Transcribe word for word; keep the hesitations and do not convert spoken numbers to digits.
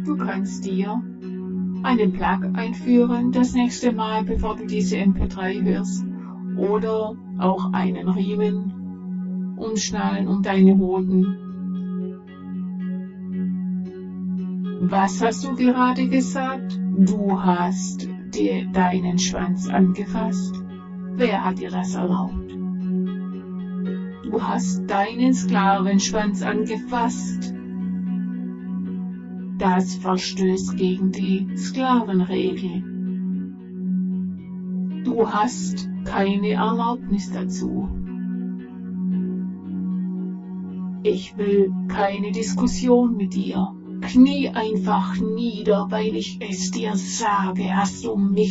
Du kannst dir einen Plug einführen das nächste Mal, bevor du diese M P drei hörst, oder auch einen Riemen umschnallen um deine Hoden. Was hast du gerade gesagt? Du hast dir deinen Schwanz angefasst. Wer hat dir das erlaubt? Du hast deinen Sklavenschwanz angefasst. Das verstößt gegen die Sklavenregel. Du hast keine Erlaubnis dazu. Ich will keine Diskussion mit dir. Knie einfach nieder, weil ich es dir sage. Hast du mich